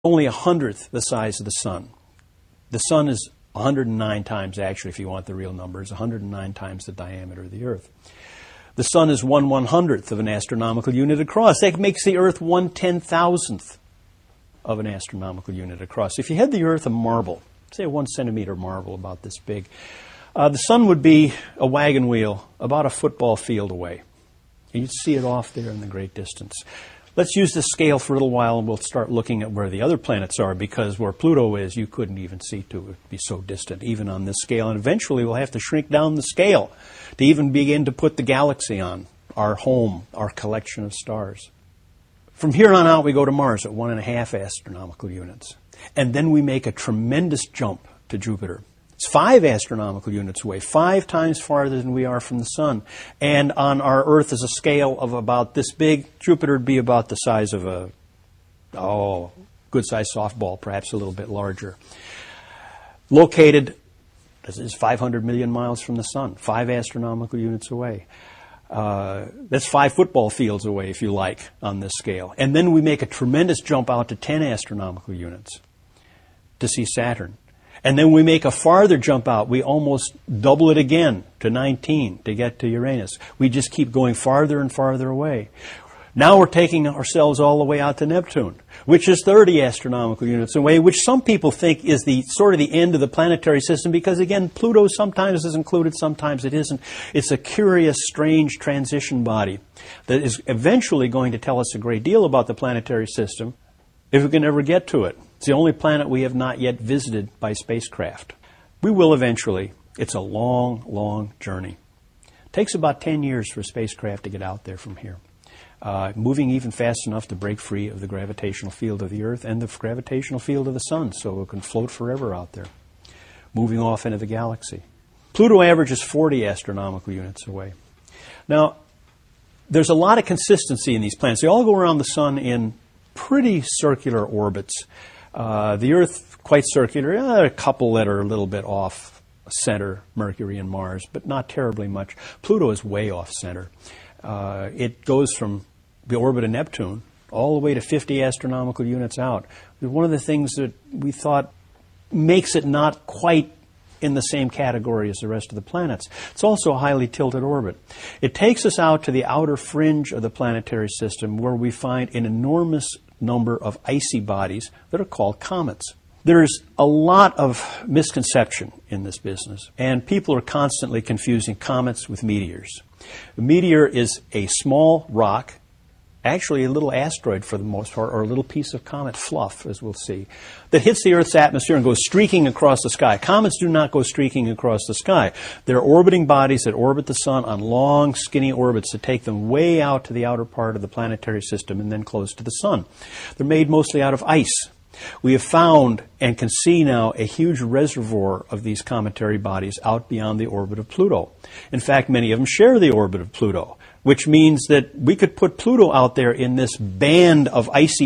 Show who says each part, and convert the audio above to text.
Speaker 1: only 1/100th the size of the sun. The sun is 109 times, actually, if you want the real numbers, 109 times the diameter of the Earth. The sun is 1/100th of an astronomical unit across. That makes the Earth 1/10,000th of an astronomical unit across. If you had the Earth a marble, say a 1 centimeter marble about this big, the sun would be a wagon wheel about a football field away. And you'd see it off there in the great distance. Let's use this scale for a little while, and we'll start looking at where the other planets are, because where Pluto is, you couldn't even see to it. It would be so distant, even on this scale. And eventually we'll have to shrink down the scale to even begin to put the galaxy on, our home, our collection of stars. From here on out, we go to Mars at 1.5 astronomical units. And then we make a tremendous jump to Jupiter. It's 5 astronomical units away, 5 times farther than we are from the sun. And on our Earth is a scale of about this big. Jupiter would be about the size of a, good-sized softball, perhaps a little bit larger. Located, this is 500 million miles from the sun, 5 astronomical units away. That's 5 football fields away, if you like, on this scale. And then we make a tremendous jump out to 10 astronomical units to see Saturn. And then we make a farther jump out. We almost double it again to 19 to get to Uranus. We just keep going farther and farther away. Now we're taking ourselves all the way out to Neptune, which is 30 astronomical units away, which some people think is the sort of the end of the planetary system, because, again, Pluto sometimes is included, sometimes it isn't. It's a curious, strange transition body that is eventually going to tell us a great deal about the planetary system if we can ever get to it. It's the only planet we have not yet visited by spacecraft. We will eventually. It's a long, long journey. It takes about 10 years for a spacecraft to get out there from here. Moving even fast enough to break free of the gravitational field of the Earth and the gravitational field of the sun, so it can float forever out there, moving off into the galaxy. Pluto averages 40 astronomical units away. Now, there's a lot of consistency in these planets. They all go around the sun in pretty circular orbits. The Earth, quite circular. There are a couple that are a little bit off center, Mercury and Mars, but not terribly much. Pluto is way off center. It goes from the orbit of Neptune all the way to 50 astronomical units out. One of the things that we thought makes it not quite in the same category as the rest of the planets. It's also a highly tilted orbit. It takes us out to the outer fringe of the planetary system, where we find an enormous number of icy bodies that are called comets. There's a lot of misconception in this business, and people are constantly confusing comets with meteors. A meteor is a small rock, actually a little asteroid for the most part, or a little piece of comet fluff, as we'll see, that hits the Earth's atmosphere and goes streaking across the sky. Comets do not go streaking across the sky. They're orbiting bodies that orbit the sun on long, skinny orbits that take them way out to the outer part of the planetary system and then close to the sun. They're made mostly out of ice. We have found and can see now a huge reservoir of these cometary bodies out beyond the orbit of Pluto. In fact, many of them share the orbit of Pluto, which means that we could put Pluto out there in this band of icy